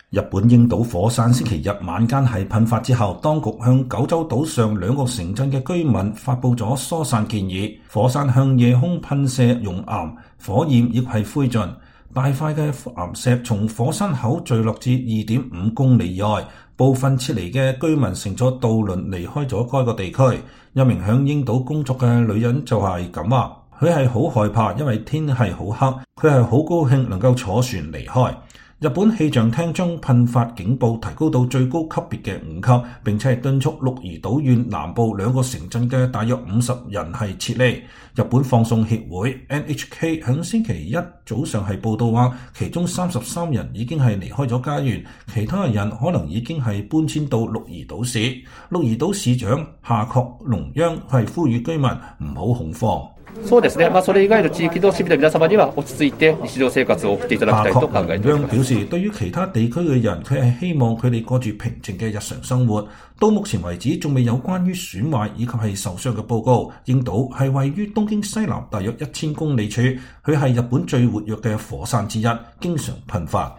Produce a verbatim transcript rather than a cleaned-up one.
日本櫻島火山星期日晚間係噴發之後，當局向九州島上兩個城鎮嘅居民發布咗疏散建議。火山向夜空噴射熔岩，火焰亦係灰燼。大塊嘅岩石從火山口墜落至二點五公里以外，部分撤離嘅居民乘咗渡輪離開咗該個地區。一名響櫻島工作嘅女人就係咁話，佢係好害怕，因為天氣好黑，佢係好高興能夠坐船離開。日本氣象廳將噴發警報提高到最高級別嘅五級，並且係敦促鹿兒島縣南部兩個城鎮嘅大約五十人係撤離。日本放送協會 N H K 響星期一早上係報道話，其中三十三人已經係離開咗家園，其他人可能已經係搬遷到鹿兒島市。鹿兒島市長夏確龍央係呼籲居民唔好恐慌。 そうですね。まあそれ以外の地域の市民の皆様には落ち着いて日常生活を送っていただきたいと考えています。 表示對於其他地區嘅人，佢係希望佢哋過住平靜嘅日常生活。到目前為止，仲未有關於損壞以及係受傷嘅報告。櫻島係位於東京西南大約一千公里處，佢係日本最活躍嘅火山之一，經常噴發。